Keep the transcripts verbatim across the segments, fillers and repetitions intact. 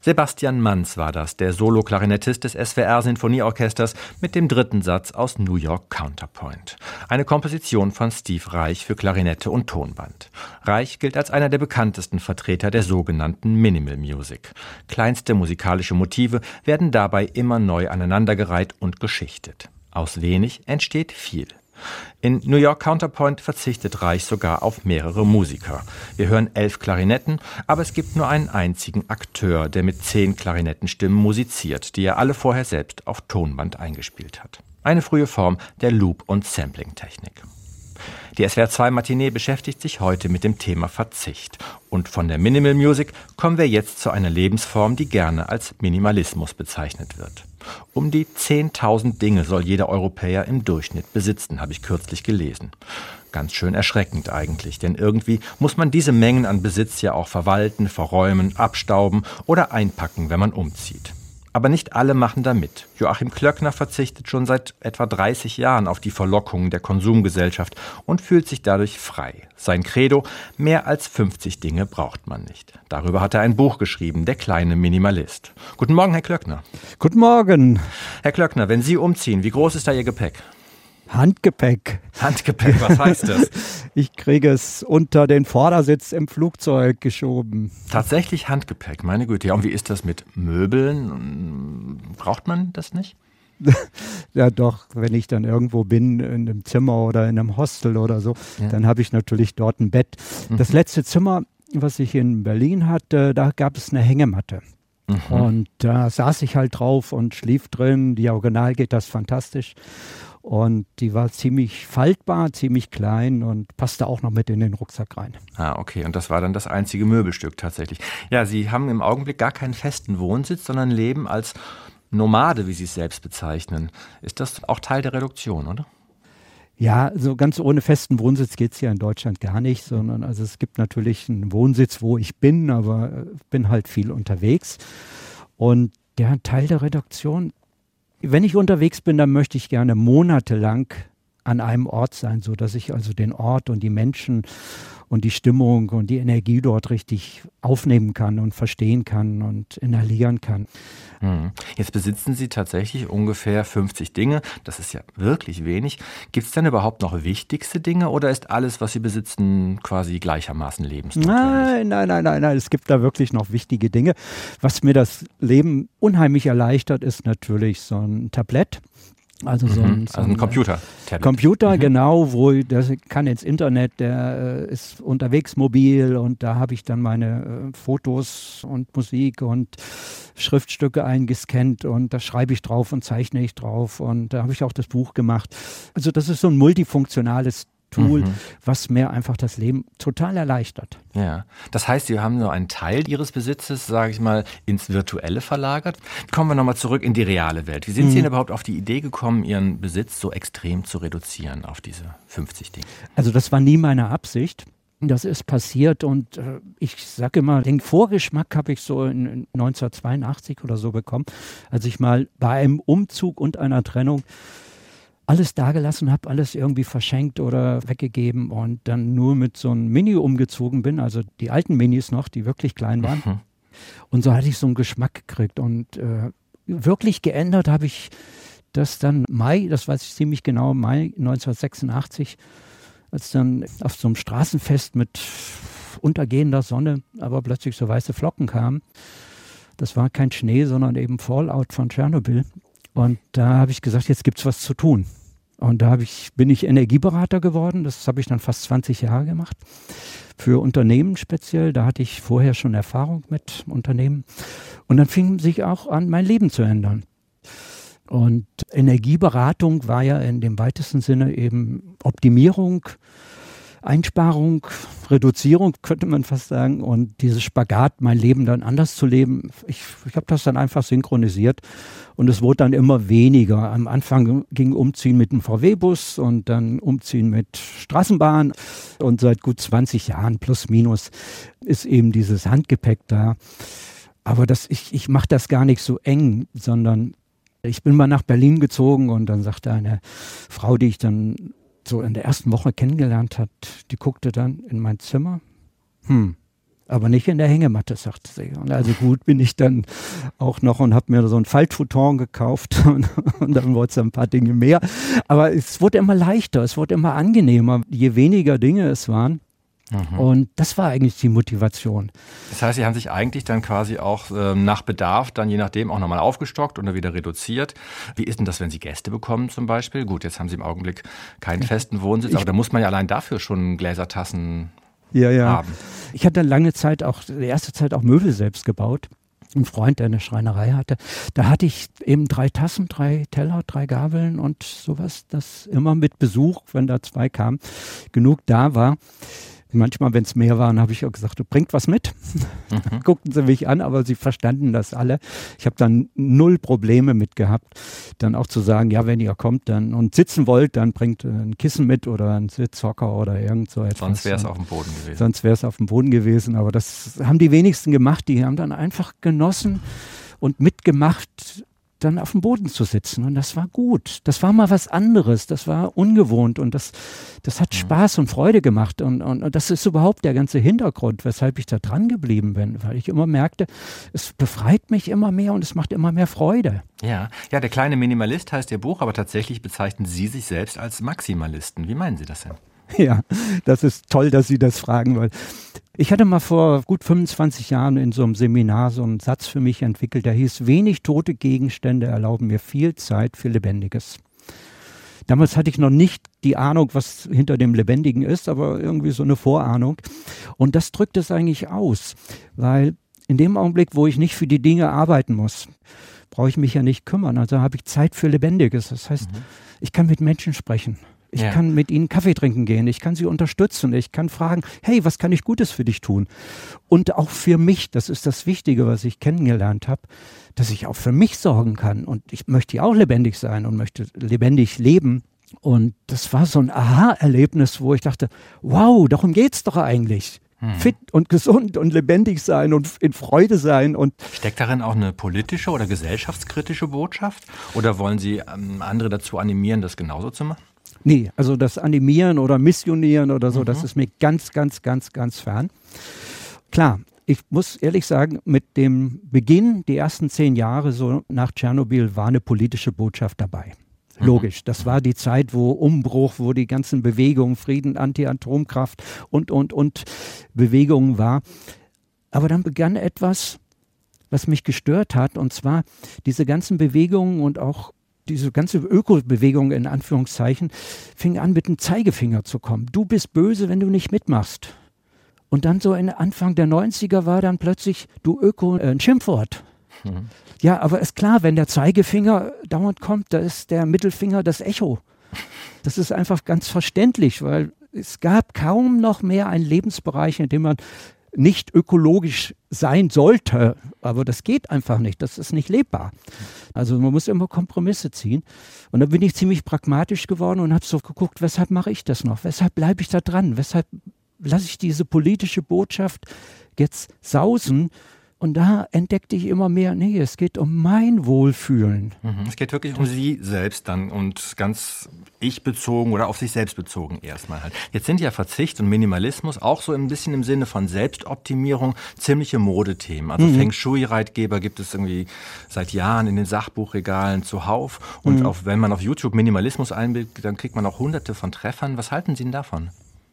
Sebastian Manz war das, der Solo-Klarinettist des S W R-Sinfonieorchesters mit dem dritten Satz aus New York Counterpoint. Eine Komposition von Steve Reich für Klarinette und Tonband. Reich gilt als einer der bekanntesten Vertreter der sogenannten Minimal Music. Kleinste musikalische Motive werden dabei immer neu aneinandergereiht und geschichtet. Aus wenig entsteht viel. In New York Counterpoint verzichtet Reich sogar auf mehrere Musiker. Wir hören elf Klarinetten, aber es gibt nur einen einzigen Akteur, der mit zehn Klarinettenstimmen musiziert, die er alle vorher selbst auf Tonband eingespielt hat. Eine frühe Form der Loop- und Sampling-Technik. Die S W R zwei Matinee beschäftigt sich heute mit dem Thema Verzicht. Und von der Minimal Music kommen wir jetzt zu einer Lebensform, die gerne als Minimalismus bezeichnet wird. Um die zehntausend Dinge soll jeder Europäer im Durchschnitt besitzen, habe ich kürzlich gelesen. Ganz schön erschreckend eigentlich, denn irgendwie muss man diese Mengen an Besitz ja auch verwalten, verräumen, abstauben oder einpacken, wenn man umzieht. Aber nicht alle machen da mit. Joachim Klöckner verzichtet schon seit etwa dreißig Jahren auf die Verlockungen der Konsumgesellschaft und fühlt sich dadurch frei. Sein Credo: mehr als fünfzig Dinge braucht man nicht. Darüber hat er ein Buch geschrieben, Der kleine Minimalist. Guten Morgen, Herr Klöckner. Guten Morgen. Herr Klöckner, wenn Sie umziehen, wie groß ist da Ihr Gepäck? Handgepäck. Handgepäck, was heißt das? Ich kriege es unter den Vordersitz im Flugzeug geschoben. Tatsächlich Handgepäck, meine Güte. Ja, und wie ist das mit Möbeln? Braucht man das nicht? Ja doch, wenn ich dann irgendwo bin, in einem Zimmer oder in einem Hostel oder so, ja. Dann habe ich natürlich dort ein Bett. Mhm. Das letzte Zimmer, was ich in Berlin hatte, da gab es eine Hängematte. Mhm. Und da saß ich halt drauf und schlief drin. Diagonal geht das fantastisch. Und die war ziemlich faltbar, ziemlich klein und passte auch noch mit in den Rucksack rein. Ah, okay. Und das war dann das einzige Möbelstück tatsächlich. Ja, Sie haben im Augenblick gar keinen festen Wohnsitz, sondern leben als Nomade, wie Sie es selbst bezeichnen. Ist das auch Teil der Reduktion, oder? Ja, so ganz ohne festen Wohnsitz geht es ja in Deutschland gar nicht, sondern also es gibt natürlich einen Wohnsitz, wo ich bin, aber ich bin halt viel unterwegs. Und der Teil der Reduktion, wenn ich unterwegs bin, dann möchte ich gerne monatelang an einem Ort sein, sodass ich also den Ort und die Menschen und die Stimmung und die Energie dort richtig aufnehmen kann und verstehen kann und inhalieren kann. Jetzt besitzen Sie tatsächlich ungefähr fünfzig Dinge. Das ist ja wirklich wenig. Gibt es denn überhaupt noch wichtigste Dinge oder ist alles, was Sie besitzen, quasi gleichermaßen lebensnotwendig? Nein, nein, nein, nein, nein. Es gibt da wirklich noch wichtige Dinge. Was mir das Leben unheimlich erleichtert, ist natürlich so ein Tablett. Also so ein, mhm, also ein Computer. Tablet. Computer, mhm. Genau, wo der kann ins Internet, der äh, ist unterwegs mobil und da habe ich dann meine äh, Fotos und Musik und Schriftstücke eingescannt und da schreibe ich drauf und zeichne ich drauf und da habe ich auch das Buch gemacht. Also das ist so ein multifunktionales Tool, mhm. was mir einfach das Leben total erleichtert. Ja, das heißt, Sie haben nur einen Teil Ihres Besitzes, sage ich mal, ins Virtuelle verlagert. Kommen wir nochmal zurück in die reale Welt. Wie sind mhm. Sie denn überhaupt auf die Idee gekommen, Ihren Besitz so extrem zu reduzieren auf diese fünfzig Dinge? Also das war nie meine Absicht. Das ist passiert und äh, ich sage immer, den Vorgeschmack habe ich so in neunzehnhundertzweiundachtzig oder so bekommen, als ich mal bei einem Umzug und einer Trennung alles dagelassen habe, alles irgendwie verschenkt oder weggegeben und dann nur mit so einem Mini umgezogen bin, also die alten Minis noch, die wirklich klein waren. Mhm. Und so hatte ich so einen Geschmack gekriegt und äh, wirklich geändert habe ich das dann Mai, das weiß ich ziemlich genau, Mai neunzehnhundertsechsundachtzig, als dann auf so einem Straßenfest mit untergehender Sonne aber plötzlich so weiße Flocken kamen. Das war kein Schnee, sondern eben Fallout von Tschernobyl. Und da habe ich gesagt, jetzt gibt's was zu tun. Und da habe ich, bin ich Energieberater geworden. Das habe ich dann fast zwanzig Jahre gemacht. Für Unternehmen speziell. Da hatte ich vorher schon Erfahrung mit Unternehmen. Und dann fing sich auch an, mein Leben zu ändern. Und Energieberatung war ja in dem weitesten Sinne eben Optimierung, Einsparung, Reduzierung, könnte man fast sagen. Und dieses Spagat, mein Leben dann anders zu leben, ich, ich habe das dann einfach synchronisiert. Und es wurde dann immer weniger. Am Anfang ging Umziehen mit einem V W-Bus und dann Umziehen mit Straßenbahn. Und seit gut zwanzig Jahren plus minus ist eben dieses Handgepäck da. Aber das, ich, ich mache das gar nicht so eng, sondern ich bin mal nach Berlin gezogen und dann sagte eine Frau, die ich dann so in der ersten Woche kennengelernt hat, die guckte dann in mein Zimmer. Hm, aber nicht in der Hängematte, sagte sie. Und also gut bin ich dann auch noch und habe mir so ein Faltfuton gekauft und, und dann wurde es ein paar Dinge mehr. Aber es wurde immer leichter, es wurde immer angenehmer, je weniger Dinge es waren. Mhm. Und das war eigentlich die Motivation. Das heißt, Sie haben sich eigentlich dann quasi auch äh, nach Bedarf dann je nachdem auch nochmal aufgestockt oder wieder reduziert. Wie ist denn das, wenn Sie Gäste bekommen zum Beispiel? Gut, jetzt haben Sie im Augenblick keinen festen Wohnsitz, ich, aber da muss man ja allein dafür schon Gläser, Tassen ja, ja. haben. Ich hatte lange Zeit auch, die erste Zeit auch Möbel selbst gebaut. Ein Freund, der eine Schreinerei hatte, da hatte ich eben drei Tassen, drei Teller, drei Gabeln und sowas, das immer mit Besuch, wenn da zwei kamen, genug da war. Manchmal, wenn es mehr waren, habe ich auch gesagt, du bringt was mit. Mhm. Guckten sie mich an, aber sie verstanden das alle. Ich habe dann null Probleme mit gehabt, dann auch zu sagen, ja, wenn ihr kommt dann und sitzen wollt, dann bringt ein Kissen mit oder ein Sitzhocker oder irgend so etwas. Sonst wäre es auf dem Boden gewesen. Sonst wäre es auf dem Boden gewesen, aber das haben die wenigsten gemacht. Die haben dann einfach genossen und mitgemacht, dann auf dem Boden zu sitzen. Und das war gut. Das war mal was anderes. Das war ungewohnt und das, das hat Spaß und Freude gemacht. Und, und, und das ist überhaupt der ganze Hintergrund, weshalb ich da dran geblieben bin. Weil ich immer merkte, es befreit mich immer mehr und es macht immer mehr Freude. Ja, ja, der kleine Minimalist heißt Ihr Buch, aber tatsächlich bezeichnen Sie sich selbst als Maximalisten. Wie meinen Sie das denn? Ja, das ist toll, dass Sie das fragen, weil ich hatte mal vor gut fünfundzwanzig Jahren in so einem Seminar so einen Satz für mich entwickelt, der hieß, wenig tote Gegenstände erlauben mir viel Zeit für Lebendiges. Damals hatte ich noch nicht die Ahnung, was hinter dem Lebendigen ist, aber irgendwie so eine Vorahnung. Und das drückt es eigentlich aus, weil in dem Augenblick, wo ich nicht für die Dinge arbeiten muss, brauche ich mich ja nicht kümmern. Also habe ich Zeit für Lebendiges. Das heißt, mhm. ich kann mit Menschen sprechen. Ich ja. kann mit ihnen Kaffee trinken gehen, ich kann sie unterstützen, ich kann fragen, hey, was kann ich Gutes für dich tun? Und auch für mich, das ist das Wichtige, was ich kennengelernt habe, dass ich auch für mich sorgen kann. Und ich möchte ja auch lebendig sein und möchte lebendig leben. Und das war so ein Aha-Erlebnis, wo ich dachte, wow, darum geht's doch eigentlich. Hm. Fit und gesund und lebendig sein und in Freude sein. Und steckt darin auch eine politische oder gesellschaftskritische Botschaft? Oder wollen Sie ähm, andere dazu animieren, das genauso zu machen? Nee, also das Animieren oder Missionieren oder so, mhm. das ist mir ganz, ganz, ganz, ganz fern. Klar, ich muss ehrlich sagen, mit dem Beginn, die ersten zehn Jahre so nach Tschernobyl, war eine politische Botschaft dabei. Mhm. Logisch, das war die Zeit, wo Umbruch, wo die ganzen Bewegungen, Frieden, Anti-Atomkraft und, und, und Bewegungen war. Aber dann begann etwas, was mich gestört hat, und zwar diese ganzen Bewegungen und auch diese ganze Ökobewegung in Anführungszeichen fing an, mit dem Zeigefinger zu kommen. Du bist böse, wenn du nicht mitmachst. Und dann so in Anfang der neunziger war dann plötzlich du Öko äh, ein Schimpfwort. Mhm. Ja, aber ist klar, wenn der Zeigefinger dauernd kommt, da ist der Mittelfinger das Echo. Das ist einfach ganz verständlich, weil es gab kaum noch mehr einen Lebensbereich, in dem man nicht ökologisch sein sollte, aber das geht einfach nicht, das ist nicht lebbar. Also man muss immer Kompromisse ziehen und dann bin ich ziemlich pragmatisch geworden und habe so geguckt, weshalb mache ich das noch, weshalb bleibe ich da dran, weshalb lasse ich diese politische Botschaft jetzt sausen. Und da entdeckte ich immer mehr, nee, es geht um mein Wohlfühlen. Mhm. Es geht wirklich um Sie selbst dann und ganz ich-bezogen oder auf sich selbst bezogen erstmal halt. Jetzt sind ja Verzicht und Minimalismus auch so ein bisschen im Sinne von Selbstoptimierung ziemliche Modethemen. Also mhm. Feng Shui-Ratgeber gibt es irgendwie seit Jahren in den Sachbuchregalen zuhauf. Und mhm. auch wenn man auf YouTube Minimalismus einbildet, dann kriegt man auch hunderte von Treffern. Was halten Sie denn davon?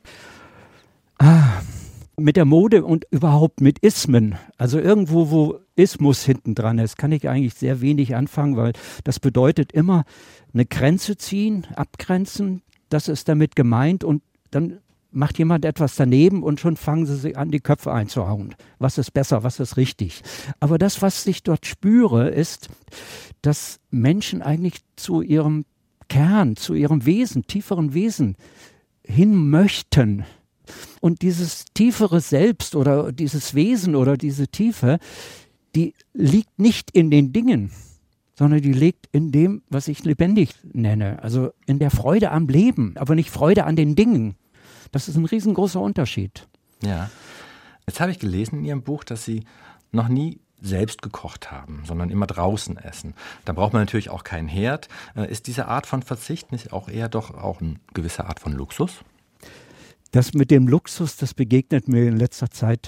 Ah. Mit der Mode und überhaupt mit Ismen, also irgendwo, wo Ismus hinten dran ist, kann ich eigentlich sehr wenig anfangen, weil das bedeutet immer eine Grenze ziehen, abgrenzen, das ist damit gemeint und dann macht jemand etwas daneben und schon fangen sie sich an, die Köpfe einzuhauen. Was ist besser, was ist richtig? Aber das, was ich dort spüre, ist, dass Menschen eigentlich zu ihrem Kern, zu ihrem Wesen, tieferen Wesen hin möchten. Und dieses tiefere Selbst oder dieses Wesen oder diese Tiefe, die liegt nicht in den Dingen, sondern die liegt in dem, was ich lebendig nenne. Also in der Freude am Leben, aber nicht Freude an den Dingen. Das ist ein riesengroßer Unterschied. Ja. Jetzt habe ich gelesen in Ihrem Buch, dass Sie noch nie selbst gekocht haben, sondern immer draußen essen. Da braucht man natürlich auch keinen Herd. Ist diese Art von Verzicht nicht auch eher doch auch eine gewisse Art von Luxus? Das mit dem Luxus, das begegnet mir in letzter Zeit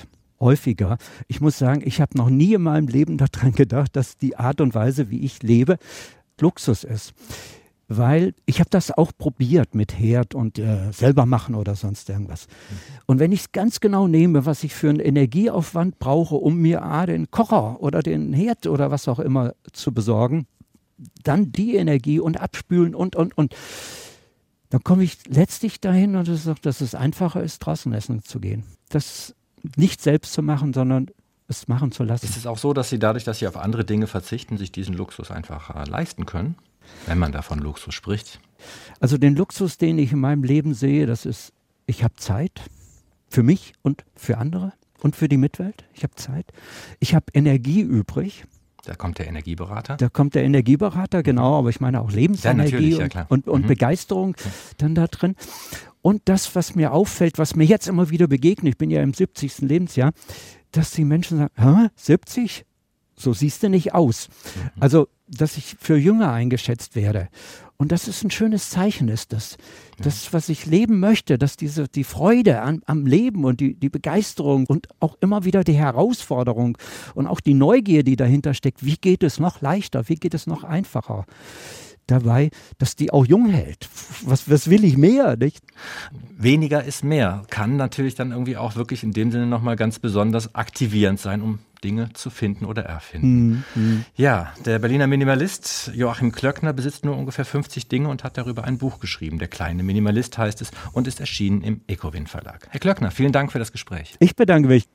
häufiger. Ich muss sagen, ich habe noch nie in meinem Leben daran gedacht, dass die Art und Weise, wie ich lebe, Luxus ist. Weil ich habe das auch probiert mit Herd und äh, selber machen oder sonst irgendwas. Und wenn ich es ganz genau nehme, was ich für einen Energieaufwand brauche, um mir ah, den Kocher oder den Herd oder was auch immer zu besorgen, dann die Energie und abspülen und, und, und. Dann komme ich letztlich dahin und es ist, dass es einfacher ist, draußen essen zu gehen. Das nicht selbst zu machen, sondern es machen zu lassen. Ist es auch so, dass Sie dadurch, dass Sie auf andere Dinge verzichten, sich diesen Luxus einfach äh, leisten können? Wenn man davon Luxus spricht. Also den Luxus, den ich in meinem Leben sehe, das ist, ich habe Zeit für mich und für andere und für die Mitwelt. Ich habe Zeit. Ich habe Energie übrig. Da kommt der Energieberater. Da kommt der Energieberater, genau, aber ich meine auch Lebensenergie ja, ja, und, und, und mhm. Begeisterung ja. dann da drin. Und das, was mir auffällt, was mir jetzt immer wieder begegnet, ich bin ja im siebzigsten Lebensjahr, dass die Menschen sagen, hä, siebzig? So siehst du nicht aus. Mhm. Also, dass ich für jünger eingeschätzt werde. Und das ist ein schönes Zeichen, ist das. Das, was ich leben möchte, dass diese, die Freude an, am Leben und die, die Begeisterung und auch immer wieder die Herausforderung und auch die Neugier, die dahinter steckt, wie geht es noch leichter, wie geht es noch einfacher dabei, dass die auch jung hält. Was, was will ich mehr, nicht? Weniger ist mehr. Kann natürlich dann irgendwie auch wirklich in dem Sinne nochmal ganz besonders aktivierend sein, um Dinge zu finden oder erfinden. Mhm. Ja, der Berliner Minimalist Joachim Klöckner besitzt nur ungefähr fünfzig Dinge und hat darüber ein Buch geschrieben. Der kleine Minimalist heißt es und ist erschienen im Ecowin Verlag. Herr Klöckner, vielen Dank für das Gespräch. Ich bedanke mich.